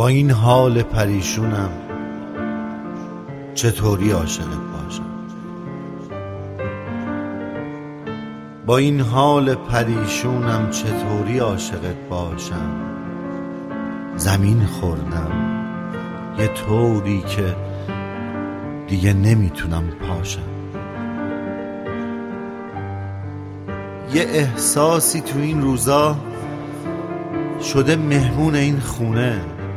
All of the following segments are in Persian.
با این حال پریشونم چطوری عاشقت باشم؟ با این حال پریشونم چطوری عاشقت باشم؟ زمین خوردم یه طوری که دیگه نمیتونم پاشم. یه احساسی تو این روزا شده مهمون این خونه.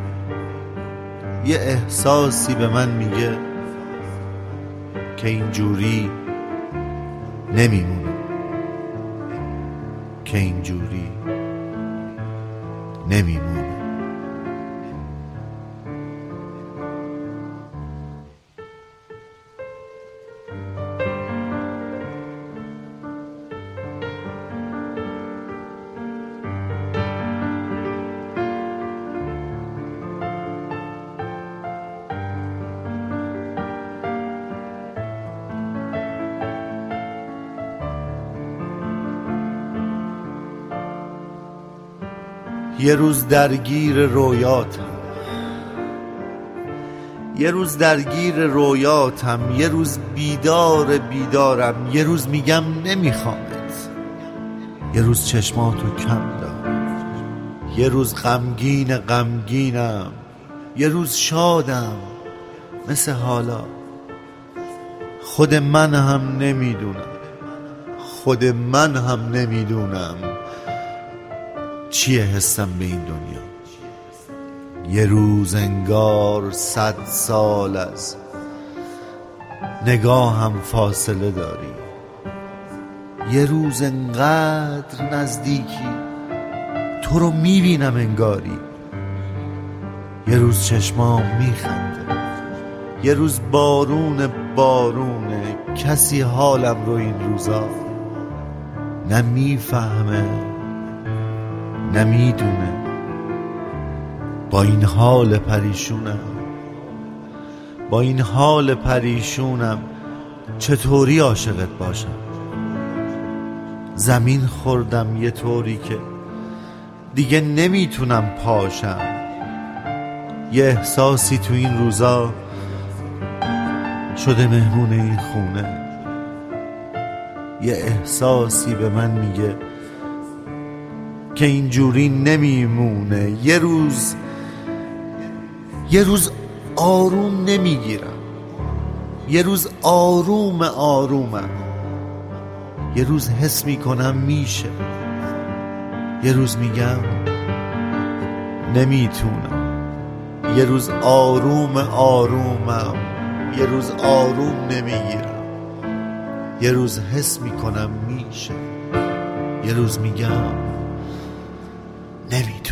یه احساسی به من میگه که اینجوری نمیمونه، که اینجوری نمیمونه. یه روز درگیر رویاتم، یه روز درگیر رویاتم، یه روز بیدارم، یه روز میگم نمیخوامت، یه روز چشماتو کم دارم، یه روز غمگینم، یه روز شادم مثل حالا. خود من هم نمیدونم چیه حسم به این دنیا. یه روز انگار 100 سال از نگاهم فاصله داری، یه روز انقدر نزدیکی تو رو میبینم انگاری، یه روز چشمام میخنده، یه روز بارونه کسی حالم رو این روزا نمیفهمه نمیدونه. با این حال پریشونم چطوری عاشقت باشم؟ زمین خوردم یه طوری که دیگه نمیتونم پاشم. یه احساسی تو این روزا شده مهمون این خونه. یه احساسی به من میگه که اینجوری نمیمونه. یه روز آروم نمیگیرم، یه روز آرومم، یه روز حس میکنم میشه، یه روز میگم نمیتونم، یه روز آرومم، یه روز آروم نمیگیرم، یه روز حس میکنم میشه، یه روز میگم نمیدونم.